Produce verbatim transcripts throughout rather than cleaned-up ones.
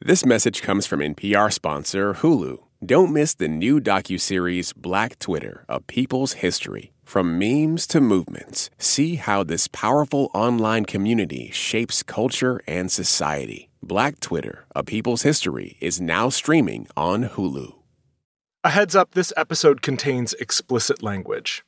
This message comes from N P R sponsor Hulu. Don't miss the new docuseries Black Twitter, A People's History. From memes to movements, see how this powerful online community shapes culture and society. Black Twitter, A People's History is now streaming on Hulu. A heads up, this episode contains explicit language.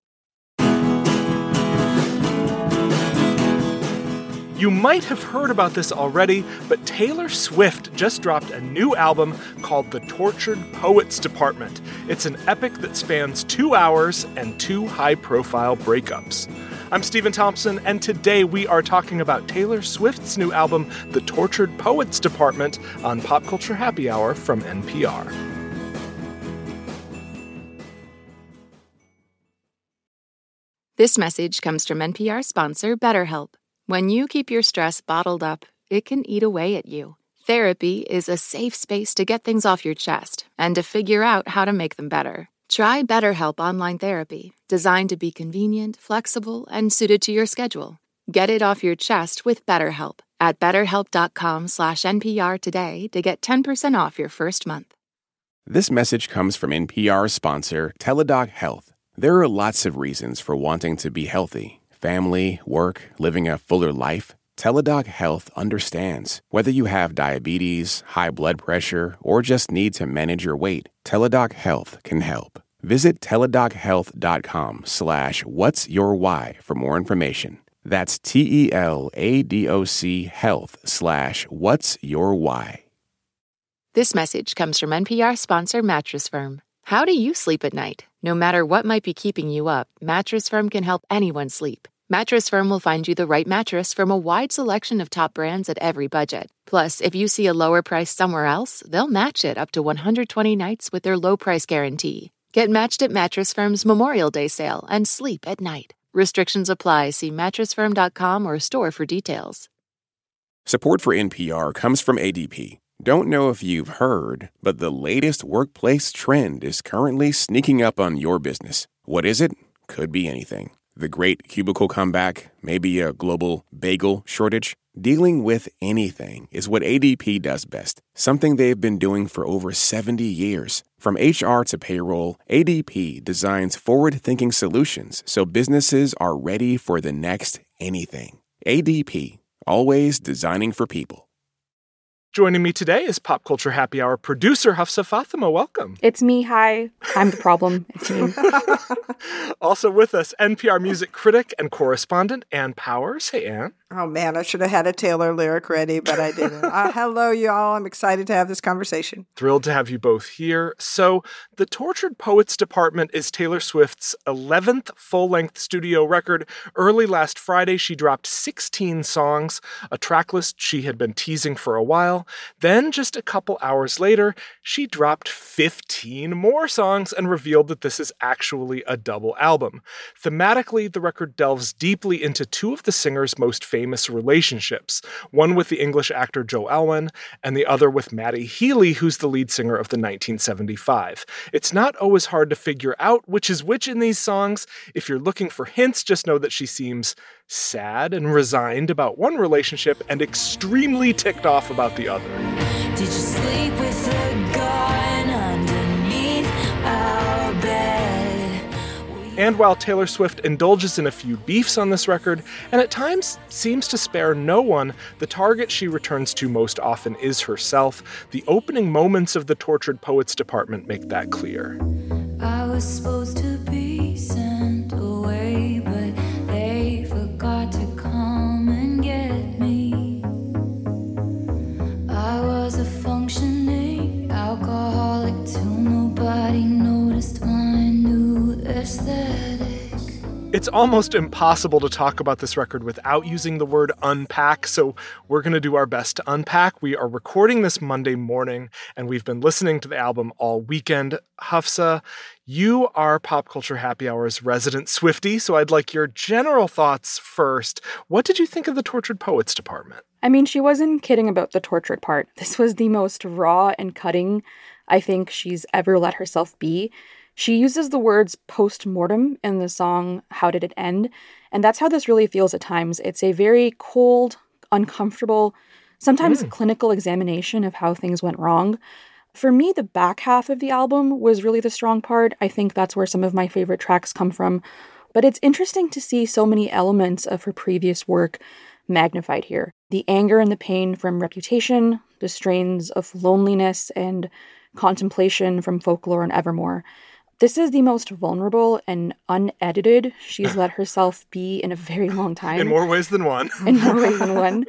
You might have heard about this already, but Taylor Swift just dropped a new album called The Tortured Poets Department. It's an epic that spans two hours and two high-profile breakups. I'm Stephen Thompson, and today we are talking about Taylor Swift's new album, The Tortured Poets Department, on Pop Culture Happy Hour from N P R. This message comes from N P R sponsor BetterHelp. When you keep your stress bottled up, it can eat away at you. Therapy is a safe space to get things off your chest and to figure out how to make them better. Try BetterHelp Online Therapy, designed to be convenient, flexible, and suited to your schedule. Get it off your chest with BetterHelp at betterhelp.com slash NPR today to get ten percent off your first month. This message comes from N P R sponsor Teladoc Health. There are lots of reasons for wanting to be healthy. Family, work, living a fuller life. Teladoc Health understands. Whether you have diabetes, high blood pressure, or just need to manage your weight, Teladoc Health can help. Visit teladochealth.com slash what's your why for more information. That's T-E-L-A-D-O-C health slash what's your why. This message comes from N P R sponsor Mattress Firm. How do you sleep at night? No matter what might be keeping you up, Mattress Firm can help anyone sleep. Mattress Firm will find you the right mattress from a wide selection of top brands at every budget. Plus, if you see a lower price somewhere else, they'll match it up to one hundred twenty nights with their low price guarantee. Get matched at Mattress Firm's Memorial Day sale and sleep at night. Restrictions apply. See mattress firm dot com or store for details. Support for N P R comes from A D P. Don't know if you've heard, but the latest workplace trend is currently sneaking up on your business. What is it? Could be anything. The great cubicle comeback, maybe a global bagel shortage. Dealing with anything is what A D P does best, something they've been doing for over seventy years. From H R to payroll, A D P designs forward-thinking solutions so businesses are ready for the next anything. A D P, always designing for people. Joining me today is Pop Culture Happy Hour producer Hafsa Fatima. Welcome. It's me. Hi. I'm the problem. It's me. Also with us, N P R music critic and correspondent Ann Powers. Hey, Ann. Oh, man, I should have had a Taylor lyric ready, but I didn't. uh, hello, y'all. I'm excited to have this conversation. Thrilled to have you both here. So, The Tortured Poets Department is Taylor Swift's eleventh full-length studio record. Early last Friday, she dropped sixteen songs, a track list she had been teasing for a while. Then, just a couple hours later, she dropped fifteen more songs and revealed that this is actually a double album. Thematically, the record delves deeply into two of the singer's most famous relationships, one with the English actor Joe Alwyn, and the other with Matty Healy, who's the lead singer of the nineteen seventy-five. It's not always hard to figure out which is which in these songs. If you're looking for hints, just know that she seems sad and resigned about one relationship and extremely ticked off about the other. Did you sleep with a gun underneath our bed? And while Taylor Swift indulges in a few beefs on this record, and at times seems to spare no one, the target she returns to most often is herself. The opening moments of The Tortured Poets Department make that clear. I was supposed to be sent away, but they forgot to come and get me. I was a functioning alcoholic till nobody noticed my new aesthetic. It's almost impossible to talk about this record without using the word unpack, so we're going to do our best to unpack. We are recording this Monday morning, and we've been listening to the album all weekend. Hafsa, you are Pop Culture Happy Hour's resident Swiftie, so I'd like your general thoughts first. What did you think of the Tortured Poets Department? I mean, she wasn't kidding about the tortured part. This was the most raw and cutting I think she's ever let herself be. She uses the words post-mortem in the song How Did It End? And that's how this really feels at times. It's a very cold, uncomfortable, sometimes Mm. clinical examination of how things went wrong. For me, the back half of the album was really the strong part. I think that's where some of my favorite tracks come from. But it's interesting to see so many elements of her previous work magnified here. The anger and the pain from Reputation, the strains of loneliness and contemplation from Folklore and Evermore. This is the most vulnerable and unedited she's let herself be in a very long time. In more ways than one. in more ways than one.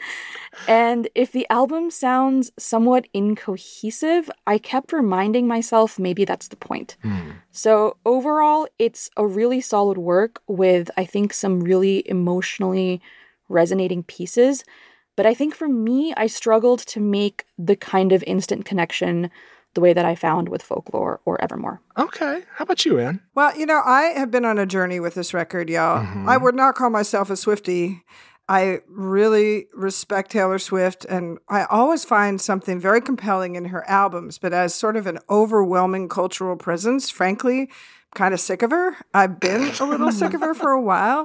And if the album sounds somewhat incohesive, I kept reminding myself maybe that's the point. Hmm. So overall, it's a really solid work with, I think, some really emotionally resonating pieces. But I think for me, I struggled to make the kind of instant connection the way that I found with Folklore or Evermore. Okay. How about you, Anne? Well, you know, I have been on a journey with this record, y'all. Mhm. I would not call myself a Swiftie. I really respect Taylor Swift, and I always find something very compelling in her albums, but as sort of an overwhelming cultural presence, frankly, kind of sick of her. I've been a little sick of her for a while.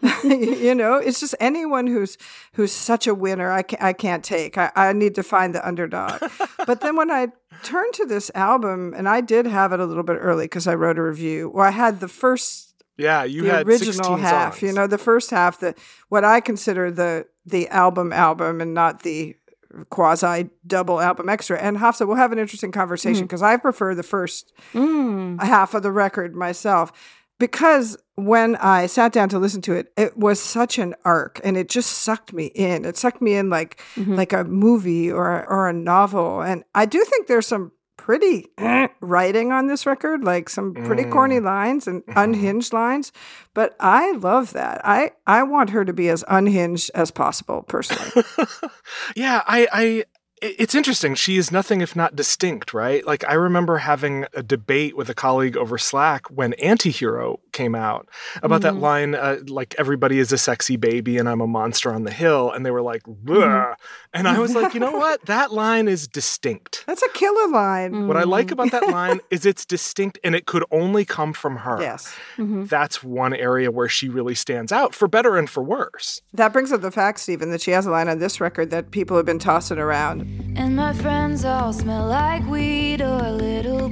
You know, it's just anyone who's who's such a winner, I can't, I can't take. I, I need to find the underdog. But then when I turned to this album, and I did have it a little bit early because I wrote a review. Well, I had the first, Yeah, you the had original sixteen half. songs. You know, the first half, the what I consider the the album album, and not the quasi double album extra. And Hafsa, we'll have an interesting conversation because I prefer the first Mm. half of the record myself, because when I sat down to listen to it, it was such an arc, and it just sucked me in. It sucked me in like Mhm. like a movie or or a novel. And I do think there's some pretty writing on this record, like some pretty Mm. corny lines and unhinged lines. But I love that. I I want her to be as unhinged as possible, personally. Yeah, I, I, it's interesting. She is nothing if not distinct, right? Like, I remember having a debate with a colleague over Slack when Antihero came out about that Mhm. line, uh, like, everybody is a sexy baby and I'm a monster on the hill. And they were like, Mm-hmm. "Bleh." And I was like, you know what? That line is distinct. That's a killer line. Mm. What I like about that line is it's distinct and it could only come from her. Yes. Mhm. That's one area where she really stands out, for better and for worse. That brings up the fact, Stephen, that she has a line on this record that people have been tossing around. And my friends all smell like weed or little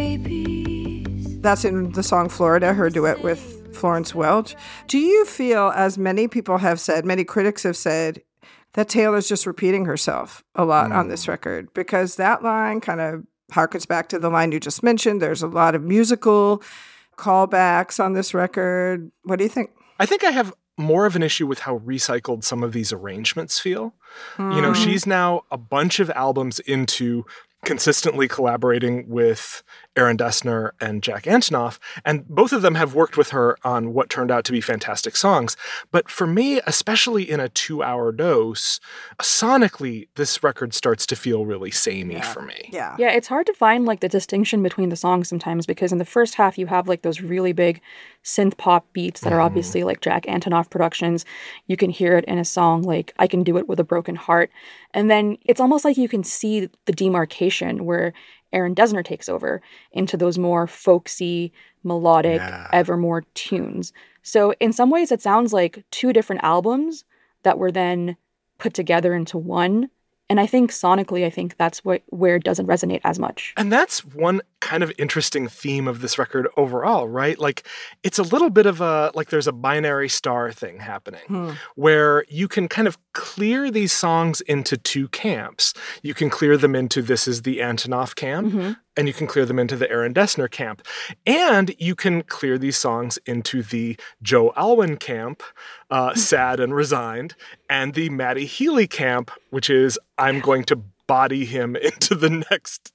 babies. That's in the song Florida, her duet with Florence Welch. Do you feel, as many people have said, many critics have said, that Taylor's just repeating herself a lot on this record? Because that line kind of harkens back to the line you just mentioned. There's a lot of musical callbacks on this record. What do you think? I think I have more of an issue with how recycled some of these arrangements feel. You know, Mm. she's now a bunch of albums into consistently collaborating with Aaron Dessner and Jack Antonoff, and both of them have worked with her on what turned out to be fantastic songs. But for me, especially in a two-hour dose, sonically, this record starts to feel really samey Yeah. for me. Yeah. Yeah, it's hard to find like the distinction between the songs sometimes, because in the first half you have like those really big synth pop beats that are Mhm. obviously like Jack Antonoff productions. You can hear it in a song like I Can Do It With a Broken Heart. And then it's almost like you can see the demarcation where Aaron Dessner takes over into those more folksy, melodic, Yeah. Evermore tunes. So in some ways it sounds like two different albums that were then put together into one. And I think sonically, I think that's what where it doesn't resonate as much. And that's one kind of interesting theme of this record overall, right? Like, it's a little bit of a, like, there's a binary star thing happening Hmm. where you can kind of clear these songs into two camps. You can clear them into this is the Antonoff camp, Mhm. and you can clear them into the Aaron Dessner camp. And you can clear these songs into the Joe Alwyn camp, uh, sad and resigned, and the Matty Healy camp, which is I'm going to body him into the next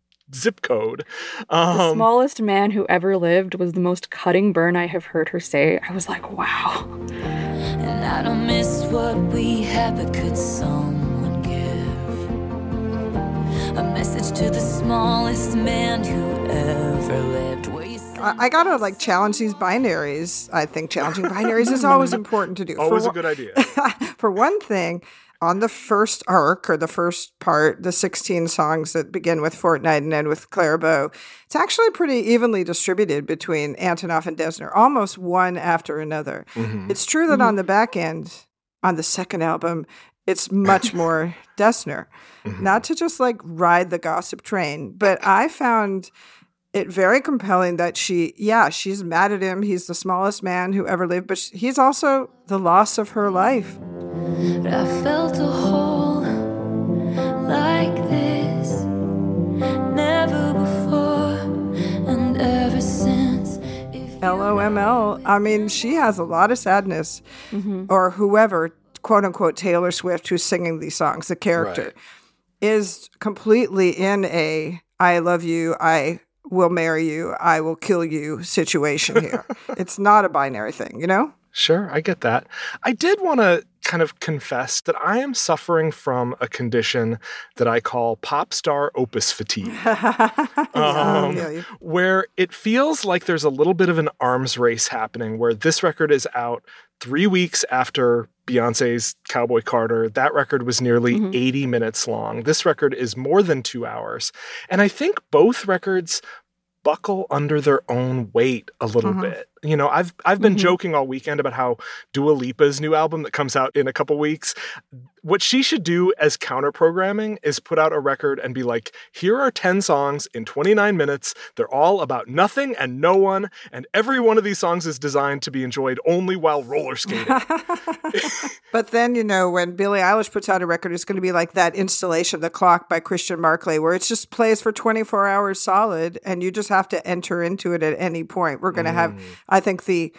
zip code. The Um, smallest man who ever lived was the most cutting burn I have heard her say. I was like, wow. And I don't miss what we had, but could someone give a message to the smallest man who ever lived? Where you I, I gotta like challenge these binaries. I think challenging binaries is always important to do. always For a good idea. one- For one thing, on the first arc or the first part, the sixteen songs that begin with Fortnight and end with Clairbeau, it's actually pretty evenly distributed between Antonoff and Dessner, almost one after another. Mhm. It's true that on the back end, on the second album, It's much more Dessner. Mm-hmm. Not to just like ride the gossip train, but I found it very compelling that she, yeah, she's mad at him. He's the smallest man who ever lived, but he's also the loss of her life. But I felt a hole like this, never before and ever since. L O M L. I mean, she has a lot of sadness, mm-hmm. or whoever, quote unquote, Taylor Swift, who's singing these songs, the character, right. is completely in a I love you, I will marry you, I will kill you situation here. It's not a binary thing, you know? Sure, I get that. I did want to kind of confess that I am suffering from a condition that I call pop star opus fatigue, um, yeah, where it feels like there's a little bit of an arms race happening, where this record is out three weeks after Beyonce's Cowboy Carter. That record was nearly mm-hmm. eighty minutes long. This record is more than two hours. And I think both records buckle under their own weight a little mm-hmm. bit. You know, I've I've been mm-hmm. joking all weekend about how Dua Lipa's new album that comes out in a couple weeks, what she should do as counter programming is put out a record and be like, here are ten songs in twenty-nine minutes. They're all about nothing and no one. And every one of these songs is designed to be enjoyed only while roller skating. But then, you know, when Billie Eilish puts out a record, it's going to be like that installation, The Clock by Christian Marclay, where it just plays for twenty-four hours solid and you just have to enter into it at any point. We're going to mm. have, I think, the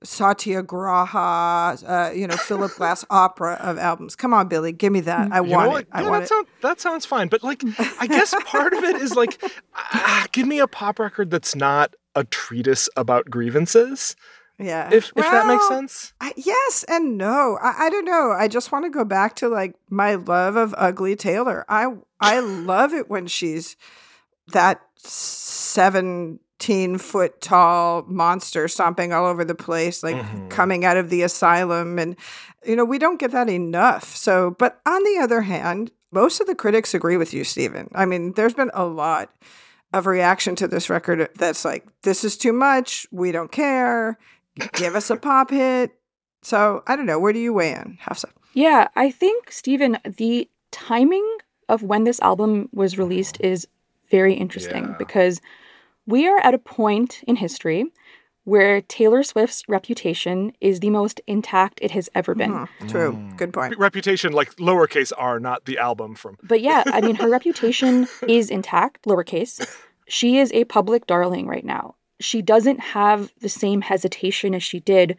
Satyagraha, uh, you know, Philip Glass opera of albums. Come on, Billy, give me that. I you want know it. Yeah, I want that it. Sound, that sounds fine. But like, I guess part of it is like, ah, give me a pop record that's not a treatise about grievances. Yeah. If if well, that makes sense. I, yes and no. I, I don't know. I just want to go back to like my love of Ugly Taylor. I I love it when she's that seventeen foot tall monster stomping all over the place, like mm-hmm. coming out of the asylum. And, you know, we don't get that enough. So, but on the other hand, most of the critics agree with you, Stephen. I mean, there's been a lot of reaction to this record that's like, this is too much. We don't care. Give us a pop hit. So I don't know. Where do you weigh in, Hafsa? Yeah, I think, Stephen, the timing of when this album was released is very interesting yeah. because we are at a point in history where Taylor Swift's reputation is the most intact it has ever been. Mm-hmm. True. Mm. Good point. Reputation, like lowercase r, not the album from. But yeah, I mean, her reputation is intact, lowercase. She is a public darling right now. She doesn't have the same hesitation as she did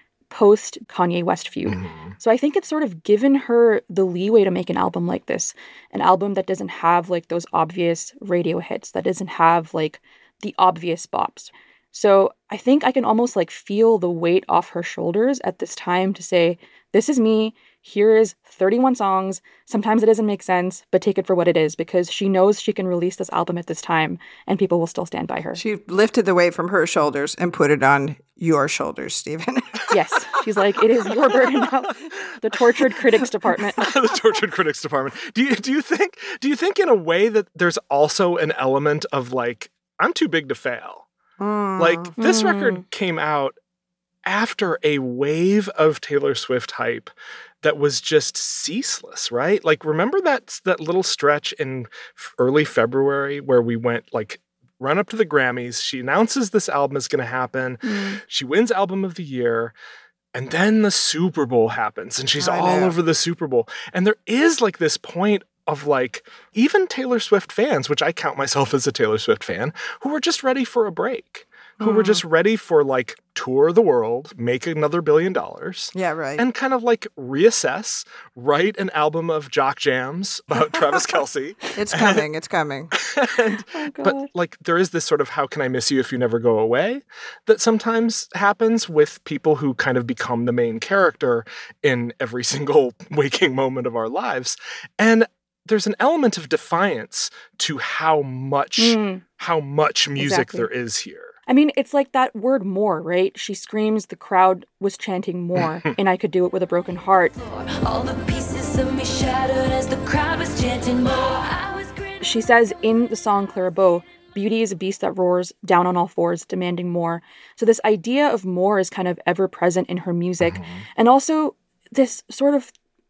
post Kanye West feud. Mm-hmm. So I think it's sort of given her the leeway to make an album like this, an album that doesn't have like those obvious radio hits, that doesn't have like the obvious bops. So I think I can almost like feel the weight off her shoulders at this time to say, this is me. Here is thirty-one songs. Sometimes it doesn't make sense, but take it for what it is, because she knows she can release this album at this time and people will still stand by her. She lifted the weight from her shoulders and put it on your shoulders, Stephen. Yes. She's like, it is your burden now. The tortured critics department. The tortured critics department. Do you, do you think, do you think in a way that there's also an element of like, I'm too big to fail? Mm. Like this mm. record came out after a wave of Taylor Swift hype that was just ceaseless, right? Like, remember that that little stretch in early February where we went like run up to the Grammys. She announces this album is going to happen. Mm. She wins Album of the Year. And then the Super Bowl happens and she's I all know. over the Super Bowl. And there is like this point of like even Taylor Swift fans, which I count myself as a Taylor Swift fan, who are just ready for a break. Who mm. were just ready for like tour the world, make another billion dollars. Yeah, right. And kind of like reassess, write an album of jock jams about Travis Kelce. It's coming, and, it's coming. And, oh, but like there is this sort of how can I miss you if you never go away that sometimes happens with people who kind of become the main character in every single waking moment of our lives. And there's an element of defiance to how much, mm. how much music exactly. there is here. I mean, it's like that word more, right? She screams, the crowd was chanting more, and I could do it with a broken heart. All the pieces of me shattered as the crowd was chanting more. I was she says in the song Clara Bow, beauty is a beast that roars down on all fours, demanding more. So this idea of more is kind of ever present in her music. Mm-hmm. And also this sort of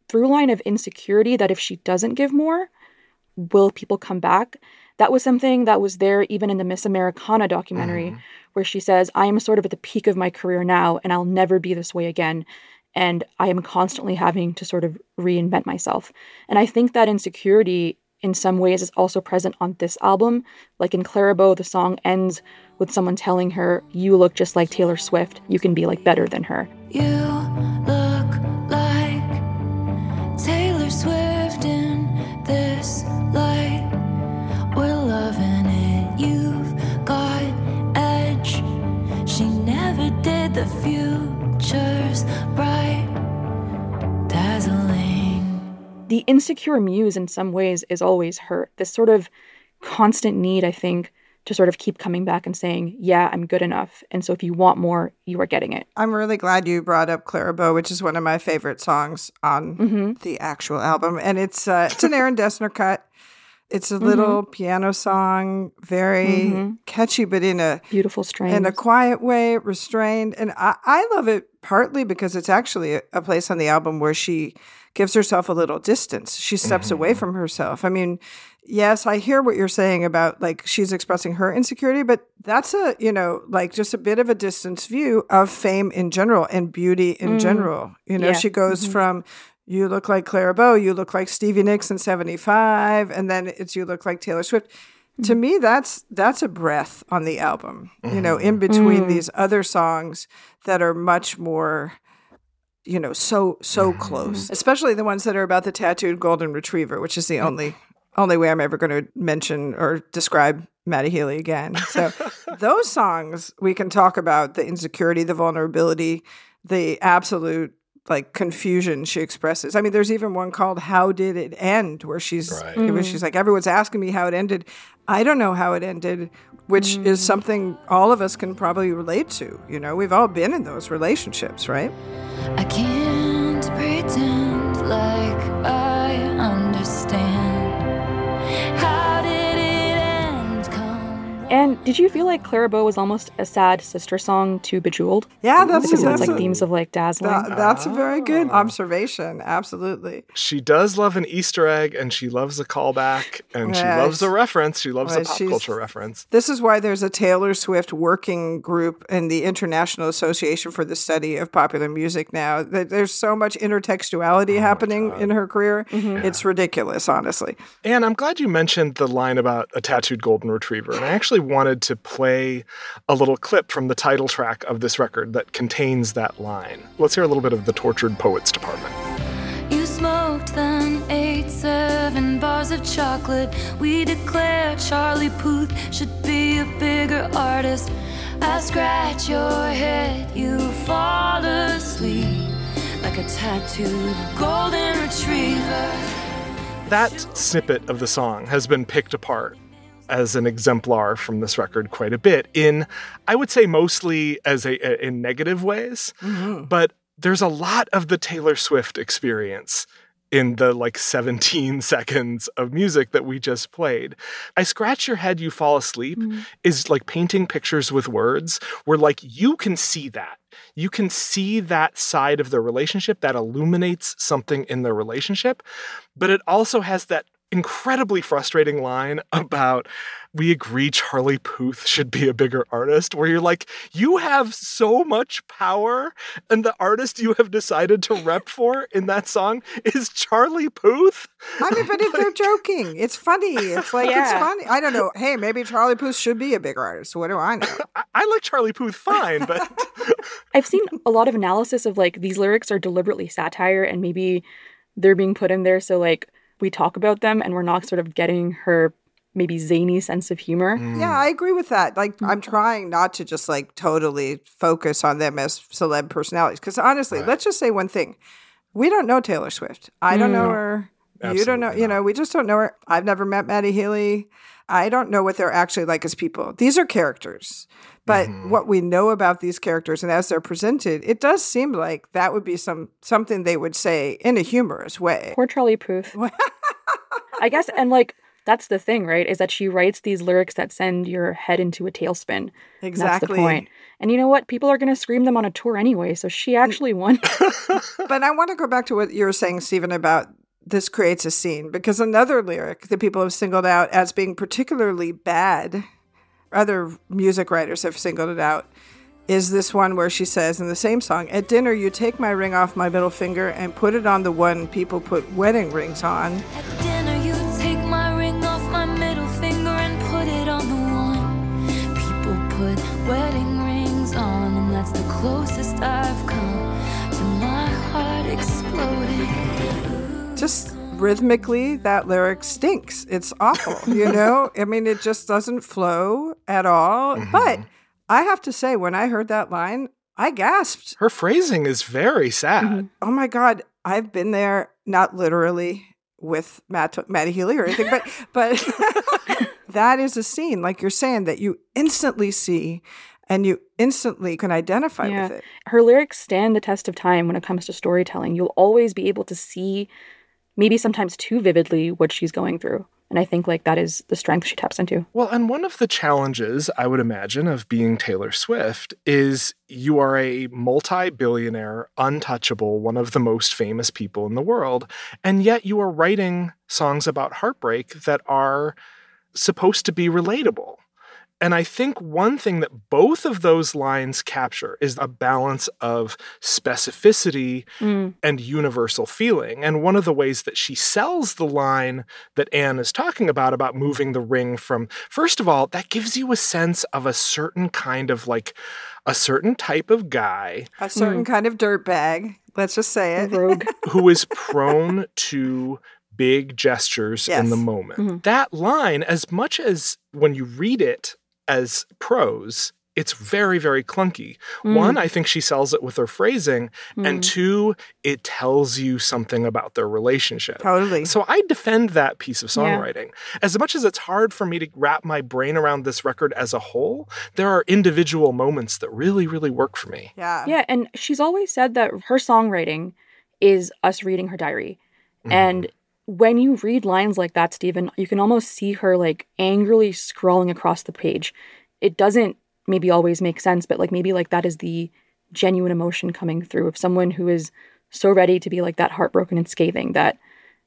through line of insecurity that if she doesn't give more, will people come back? That was something that was there even in the Miss Americana documentary, mm-hmm. where she says, I am sort of at the peak of my career now, and I'll never be this way again. And I am constantly having to sort of reinvent myself. And I think that insecurity in some ways is also present on this album. Like in Clara Bow, the song ends with someone telling her, you look just like Taylor Swift. You can be like better than her. You look like Taylor Swift in this light. We're loving it. You've got edge. She never did. The future's bright, dazzling. The insecure muse in some ways is always her. This sort of constant need, I think, to sort of keep coming back and saying, yeah, I'm good enough. And so if you want more, you are getting it. I'm really glad you brought up Clara Bow, which is one of my favorite songs on mm-hmm. the actual album. And it's uh, it's an Aaron Dessner cut. It's a little mm-hmm. piano song, very mm-hmm. catchy, but in a beautiful strain, in a quiet way, restrained. And I, I love it partly because it's actually a, a place on the album where she gives herself a little distance. She steps mm-hmm. away from herself. I mean, yes, I hear what you're saying about like she's expressing her insecurity, but that's a, you know, like just a bit of a distance view of fame in general and beauty in mm. general. You know, yeah. she goes mm-hmm. from you look like Clara Bow, you look like Stevie Nicks in seventy-five, and then it's you look like Taylor Swift. Mm-hmm. To me, that's that's a breath on the album, mm-hmm. you know, in between mm. these other songs that are much more, you know, so, so mm-hmm. close, especially the ones that are about the tattooed golden retriever, which is the mm-hmm. only only way I'm ever going to mention or describe Matty Healy again. So those songs, we can talk about the insecurity, the vulnerability, the absolute like confusion she expresses. I mean, there's even one called How Did It End, where she's right. mm. where she's like, everyone's asking me how it ended. I don't know how it ended, which mm. is something all of us can probably relate to. You know, we've all been in those relationships, right? I can't pretend like I understand. How did it end? Come and did you feel like Clara Bow was almost a sad sister song to Bejeweled? Yeah, that's because a, it's that's like a, themes of like dazzling. That, that's oh. a very good observation. Absolutely. She does love an Easter egg, and she loves a callback, and yes. she loves a reference. She loves well, a pop culture reference. This is why there's a Taylor Swift working group in the International Association for the Study of Popular Music now. There's so much intertextuality oh happening in her career. Mm-hmm. Yeah. It's ridiculous, honestly. And I'm glad you mentioned the line about a tattooed golden retriever. And I actually wanted to play a little clip from the title track of this record that contains that line. Let's hear a little bit of the Tortured Poets Department. You smoked then ate seven bars of chocolate. We declare Charlie Puth should be a bigger artist. I scratch your head, you fall asleep like a tattooed golden retriever. That snippet of the song has been picked apart as an exemplar from this record quite a bit in, I would say mostly as a, a in negative ways, mm-hmm. but there's a lot of the Taylor Swift experience in the like seventeen seconds of music that we just played. I Scratch Your Head, You Fall Asleep mm-hmm. is like painting pictures with words where like you can see that. You can see that side of the relationship that illuminates something in the relationship, but it also has that incredibly frustrating line about we agree Charlie Puth should be a bigger artist, where you're like, you have so much power and the artist you have decided to rep for in that song is Charlie Puth. I mean, but if they're joking, it's funny. It's like, yeah. it's funny. I don't know. Hey, maybe Charlie Puth should be a bigger artist. What do I know? I, I like Charlie Puth fine, but I've seen a lot of analysis of like these lyrics are deliberately satire and maybe they're being put in there so like we talk about them and we're not sort of getting her maybe zany sense of humor. Mm. Yeah, I agree with that. Like, I'm trying not to just like totally focus on them as celeb personalities. Because honestly, right. let's just say one thing. We don't know Taylor Swift. I don't mm. know her. Absolutely you don't know, not. You know, we just don't know her. I've never met Matty Healy. I don't know what they're actually like as people. These are characters. But mm-hmm. what we know about these characters and as they're presented, it does seem like that would be some something they would say in a humorous way. Poor Charlie Puth. I guess, and like, That's the thing, right? Is that she writes these lyrics that send your head into a tailspin. Exactly. That's the point. And you know what? People are going to scream them on a tour anyway, so she actually won. But I want to go back to what you were saying, Stephen, about this creates a scene, because another lyric that people have singled out as being particularly bad, other music writers have singled it out, is this one where she says in the same song, "At dinner, you take my ring off my middle finger and put it on the one people put wedding rings on." At dinner, you take my ring off my middle finger and put it on the one people put wedding rings on. And that's the closest I've come to my heart exploding. Just rhythmically, that lyric stinks. It's awful, you know? I mean, it just doesn't flow at all. Mm-hmm. But I have to say, when I heard that line, I gasped. Her phrasing is very sad. Mm-hmm. Oh my God, I've been there, not literally with Matt, Matty Healy or anything, but but that is a scene, like you're saying, that you instantly see and you instantly can identify yeah. with it. Her lyrics stand the test of time when it comes to storytelling. You'll always be able to see, maybe sometimes too vividly, what she's going through. And I think like that is the strength she taps into. Well, and one of the challenges, I would imagine, of being Taylor Swift is you are a multi-billionaire, untouchable, one of the most famous people in the world, and yet you are writing songs about heartbreak that are supposed to be relatable. And I think one thing that both of those lines capture is a balance of specificity mm. and universal feeling. And one of the ways that she sells the line that Anne is talking about, about moving the ring from, first of all, that gives you a sense of a certain kind of like, a certain type of guy. A certain mm. kind of dirtbag, let's just say it. Rogue. Who is prone to big gestures yes. in the moment. Mm-hmm. That line, as much as when you read it, as prose, it's very, very clunky. Mm. One, I think she sells it with her phrasing, mm. and two, it tells you something about their relationship. Totally. So I defend that piece of songwriting. Yeah. As much as it's hard for me to wrap my brain around this record as a whole, there are individual moments that really, really work for me. Yeah. Yeah, and she's always said that her songwriting is us reading her diary. Mm. And when you read lines like that, Stephen, you can almost see her like angrily scrolling across the page. It doesn't maybe always make sense, but like maybe like that is the genuine emotion coming through of someone who is so ready to be like that heartbroken and scathing that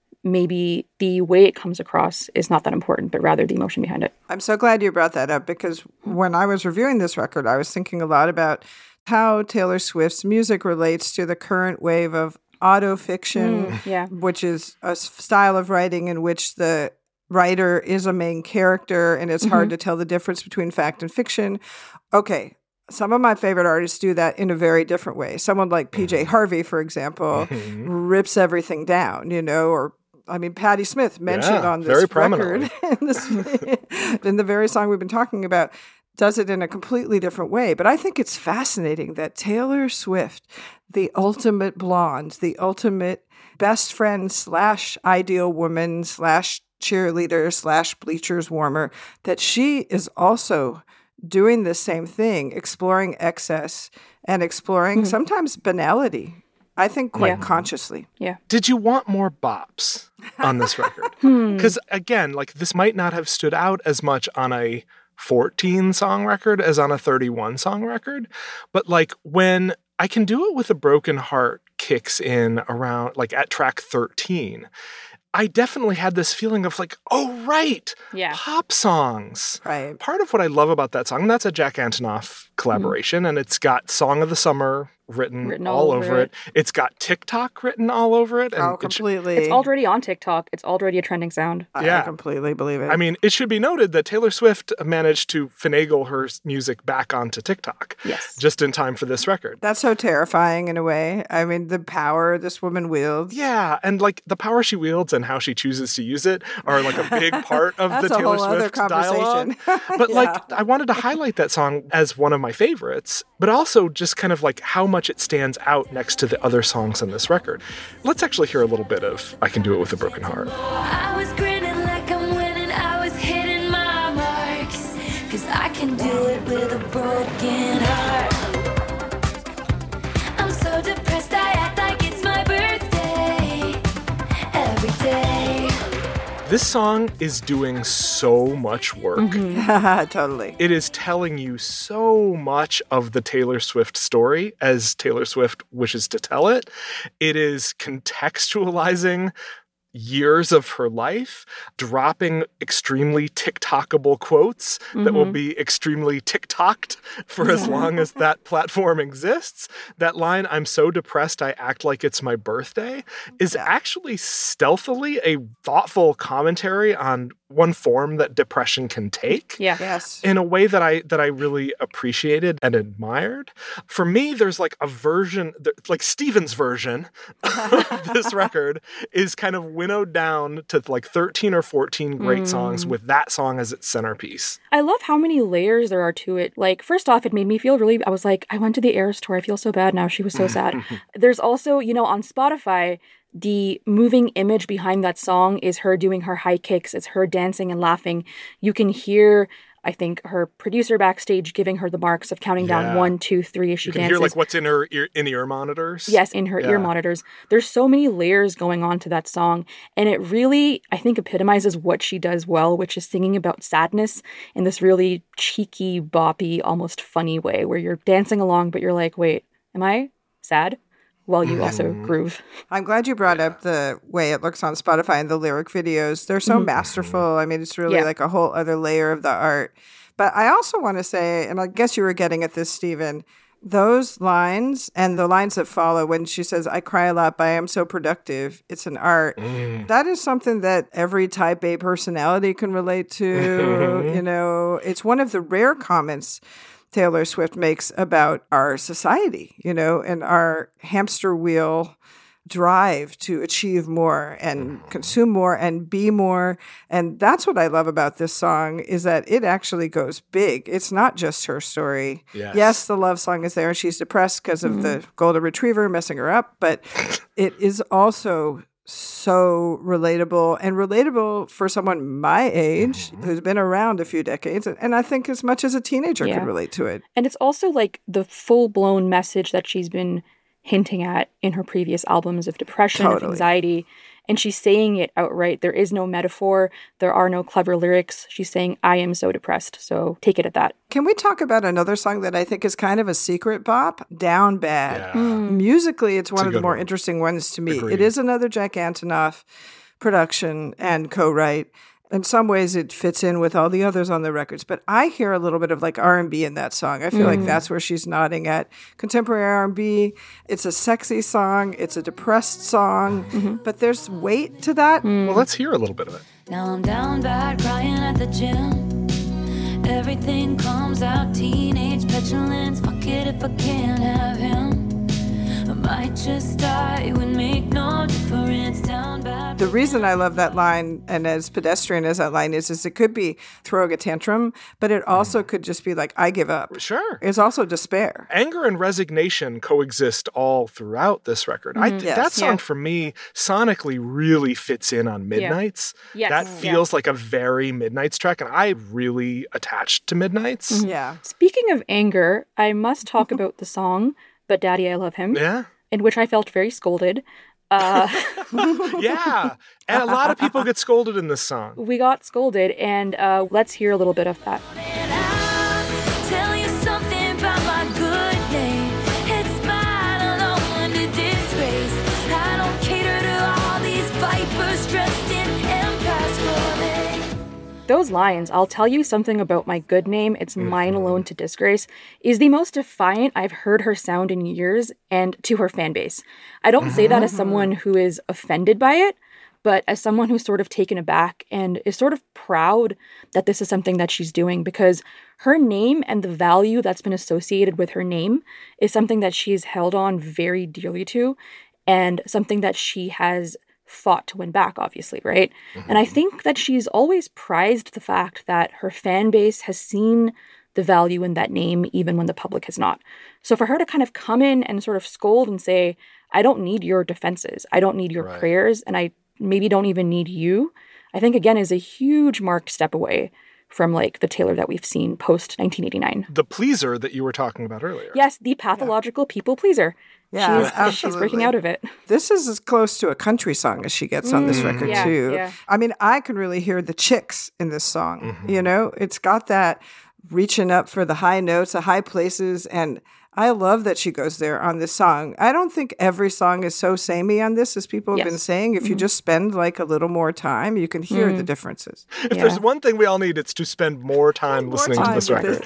maybe the way it comes across is not that important, but rather the emotion behind it. I'm so glad you brought that up, because when I was reviewing this record, I was thinking a lot about how Taylor Swift's music relates to the current wave of autofiction, mm, yeah. which is a style of writing in which the writer is a main character and it's mm-hmm. hard to tell the difference between fact and fiction. Okay, some of my favorite artists do that in a very different way. Someone like P J Harvey, for example, mm-hmm. rips everything down, you know, or I mean, Patti Smith mentioned yeah, on this record, in, this, in the very song we've been talking about, does it in a completely different way. But I think it's fascinating that Taylor Swift, the ultimate blonde, the ultimate best friend slash ideal woman slash cheerleader slash bleachers warmer, that she is also doing the same thing, exploring excess and exploring mm-hmm. sometimes banality. I think quite yeah. consciously. Yeah. Did you want more bops on this record? Because again, like this might not have stood out as much on a fourteen song record as on a thirty-one song record. But like when I Can Do It With a Broken Heart kicks in around like at track thirteen, I definitely had this feeling of like, oh, right, yeah. pop songs. Right. Part of what I love about that song, and that's a Jack Antonoff collaboration, mm-hmm. and it's got Song of the Summer written, written all, all over, over it. it. It's got TikTok written all over it. And oh, completely. It sh- it's already on TikTok. It's already a trending sound. I, yeah. I completely believe it. I mean, it should be noted that Taylor Swift managed to finagle her music back onto TikTok. Yes. Just in time for this record. That's so terrifying in a way. I mean, the power this woman wields. Yeah, and like the power she wields and how she chooses to use it are like a big part of the Taylor Swift dialogue. But yeah. like, I wanted to highlight that song as one of my favorites, but also just kind of like how much it stands out next to the other songs on this record. Let's actually hear a little bit of I Can Do It With a Broken Heart. I was grinning like I'm winning, I was hitting my marks, 'cause I can do it with a broken heart. I'm so depressed, I act like it's my birthday every day. This song is doing so much work. Mm-hmm. Totally. It is telling you so much of the Taylor Swift story as Taylor Swift wishes to tell it. It is contextualizing years of her life, dropping extremely TikTokable quotes mm-hmm. that will be extremely TikToked for as long as that platform exists. That line, "I'm so depressed I act like it's my birthday," is yeah. actually stealthily a thoughtful commentary on one form that depression can take. Yeah. Yes. In a way that I that I really appreciated and admired. For me, there's like a version, like Steven's version of this record is kind of winnowed down to like thirteen or fourteen great mm. songs with that song as its centerpiece. I love how many layers there are to it. Like, first off, it made me feel really, I was like, I went to the Eras tour. I feel so bad now. She was so sad. There's also, you know, on Spotify, the moving image behind that song is her doing her high kicks. It's her dancing and laughing. You can hear, I think, her producer backstage giving her the marks of counting yeah. down one, two, three as she you can dances. Hear like what's in her ear, in ear monitors. Yes, in her yeah. ear monitors. There's so many layers going on to that song, and it really, I think, epitomizes what she does well, which is singing about sadness in this really cheeky, boppy, almost funny way, where you're dancing along, but you're like, wait, am I sad? While you also groove. I'm glad you brought up the way it looks on Spotify and the lyric videos. They're so mm-hmm. masterful. I mean, it's really yeah. like a whole other layer of the art. But I also want to say, and I guess you were getting at this, Stephen, those lines and the lines that follow when she says, "I cry a lot, but I am so productive. It's an art." Mm. That is something that every type A personality can relate to. You know, it's one of the rare comments Taylor Swift makes about our society, you know, and our hamster wheel drive to achieve more and consume more and be more. And that's what I love about this song is that it actually goes big. It's not just her story. Yes, yes the love song is there and she's depressed because of mm-hmm. the golden retriever messing her up, but it is also so relatable and relatable for someone my age mm-hmm. who's been around a few decades. And I think as much as a teenager yeah. could relate to it. And it's also like the full-blown message that she's been hinting at in her previous albums of depression, totally. of anxiety. And she's saying it outright. There is no metaphor. There are no clever lyrics. She's saying, I am so depressed. So take it at that. Can we talk about another song that I think is kind of a secret bop? Down Bad. Yeah. Mm. Musically, it's, it's one of the more one. interesting ones to me. Agreed. It is another Jack Antonoff production and co-write. In some ways, it fits in with all the others on the records. But I hear a little bit of like R and B in that song. I feel mm. like that's where she's nodding at. Contemporary R and B. It's a sexy song. It's a depressed song. Mm-hmm. But there's weight to that. Mm. Well, let's hear a little bit of it. Now I'm down bad, crying at the gym. Everything comes out, teenage petulance. Fuck it if I can't have him. I might just die, it would make no difference. Down bad. The reason I love that line, and as pedestrian as that line is, is it could be throwing a tantrum, but it also could just be like, I give up. Sure. It's also despair. Anger and resignation coexist all throughout this record. Mm-hmm. I th- yes. That song, yeah. for me, sonically really fits in on Midnights. Yeah. Yes. That feels yeah. like a very Midnights track, and I really attached to Midnights. Mm-hmm. Yeah. Speaking of anger, I must talk about the song, But Daddy, I Love Him. Yeah. In which I felt very scolded. Uh, yeah. And a lot of people get scolded in this song. We got scolded, and uh, let's hear a little bit of that. Those lines, I'll tell you something about my good name, it's mm-hmm. mine alone to disgrace, is the most defiant I've heard her sound in years and to her fan base. I don't mm-hmm. say that as someone who is offended by it, but as someone who's sort of taken aback and is sort of proud that this is something that she's doing, because her name and the value that's been associated with her name is something that she's held on very dearly to, and something that she has fought to win back, obviously, right? Mm-hmm. And I think that she's always prized the fact that her fan base has seen the value in that name, even when the public has not. So for her to kind of come in and sort of scold and say, I don't need your defenses, I don't need your right. prayers, and I maybe don't even need you, I think, again, is a huge marked step away from like the Taylor that we've seen post nineteen eighty-nine. The pleaser that you were talking about earlier. Yes, the pathological yeah. people pleaser. Yeah, she's, absolutely. she's breaking out of it. This is as close to a country song as she gets on this Mm, record, yeah, too. yeah. I mean, I can really hear the chicks in this song. Mm-hmm. You know, it's got that reaching up for the high notes, the high places, and I love that she goes there on this song. I don't think every song is so samey on this, as people have Yes. been saying. If mm-hmm. you just spend like a little more time, you can hear mm. the differences. If Yeah. there's one thing we all need, it's to spend more time more listening time to this with record.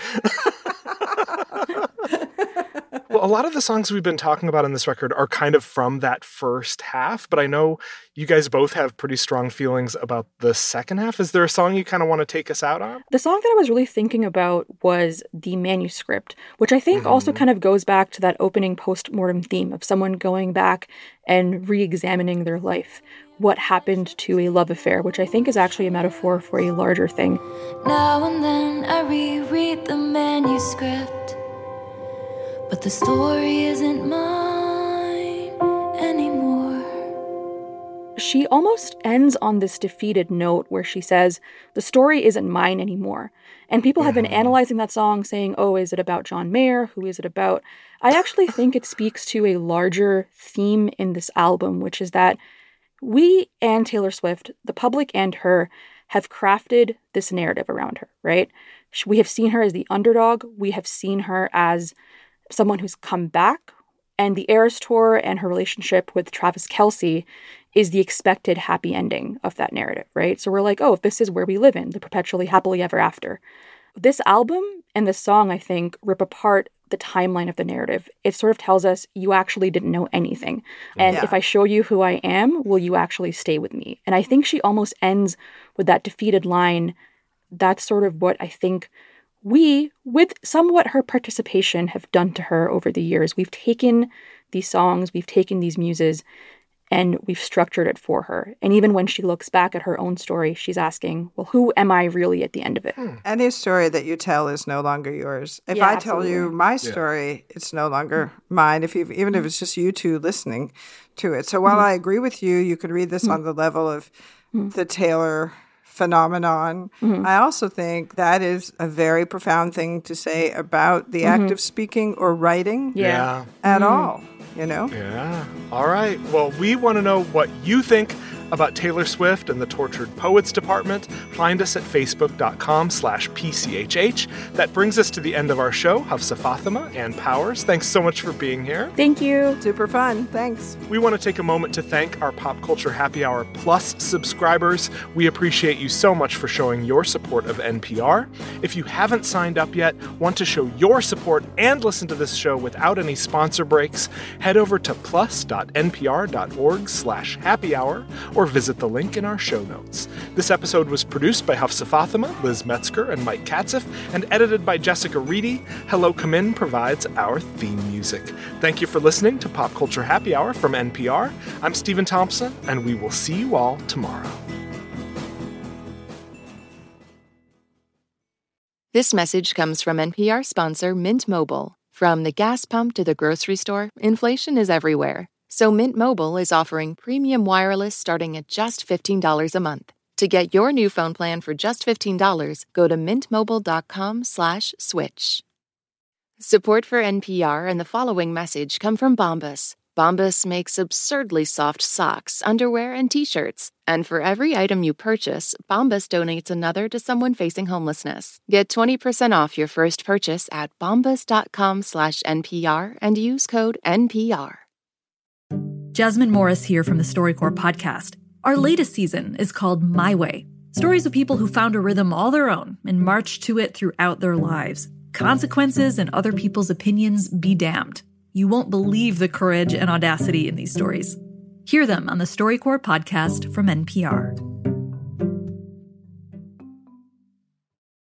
Well, a lot of the songs we've been talking about on this record are kind of from that first half, but I know you guys both have pretty strong feelings about the second half. Is there a song you kind of want to take us out on? The song that I was really thinking about was the manuscript, which I think mm-hmm. also kind of goes back to that opening post-mortem theme of someone going back and re-examining their life. What happened to a love affair, which I think is actually a metaphor for a larger thing. Now and then I reread the manuscript, but the story isn't mine anymore. She almost ends on this defeated note where she says, the story isn't mine anymore. And people have been analyzing that song saying, oh, is it about John Mayer? Who is it about? I actually think it speaks to a larger theme in this album, which is that we and Taylor Swift, the public and her, have crafted this narrative around her, right? We have seen her as the underdog. We have seen her as someone who's come back, and the Eras Tour and her relationship with Travis Kelce is the expected happy ending of that narrative, right? So we're like, oh, if this is where we live in, the perpetually happily ever after. This album and this song, I think, rip apart the timeline of the narrative. It sort of tells us you actually didn't know anything. And yeah. if I show you who I am, will you actually stay with me? And I think she almost ends with that defeated line. That's sort of what I think we, with somewhat her participation, have done to her over the years. We've taken these songs, we've taken these muses, and we've structured it for her. And even when she looks back at her own story, she's asking, well, who am I really at the end of it? Hmm. Any story that you tell is no longer yours. If Yeah, I absolutely. tell you my story, yeah. it's no longer mm-hmm. mine, If you, even if it's just you two listening to it. So while mm-hmm. I agree with you, you could read this mm-hmm. on the level of mm-hmm. the Taylor phenomenon. Mm-hmm. I also think that is a very profound thing to say about the mm-hmm. act of speaking or writing Yeah. at mm-hmm. all, you know? Yeah. All right. Well, we want to know what you think about Taylor Swift and the Tortured Poets Department. Find us at facebook.com slash PCHH. That brings us to the end of our show. Hafsa Fatima and Powers, thanks so much for being here. Thank you. Super fun. Thanks. We want to take a moment to thank our Pop Culture Happy Hour Plus subscribers. We appreciate you so much for showing your support of N P R. If you haven't signed up yet, want to show your support and listen to this show without any sponsor breaks, head over to plus.npr.org slash happy hour or visit the link in our show notes. This episode was produced by Hafsa Fatima, Liz Metzger, and Mike Katzif, and edited by Jessica Reedy. Hello Come In provides our theme music. Thank you for listening to Pop Culture Happy Hour from N P R. I'm Stephen Thompson, and we will see you all tomorrow. This message comes from N P R sponsor Mint Mobile. From the gas pump to the grocery store, inflation is everywhere. So Mint Mobile is offering premium wireless starting at just fifteen dollars a month. To get your new phone plan for just fifteen dollars, go to mintmobile.com slash switch. Support for N P R and the following message come from Bombas. Bombas makes absurdly soft socks, underwear, and T-shirts. And for every item you purchase, Bombas donates another to someone facing homelessness. Get twenty percent off your first purchase at bombas.com slash NPR and use code N P R. Jasmine Morris here from the StoryCorps podcast. Our latest season is called My Way. Stories of people who found a rhythm all their own and marched to it throughout their lives. Consequences and other people's opinions be damned. You won't believe the courage and audacity in these stories. Hear them on the StoryCorps podcast from N P R.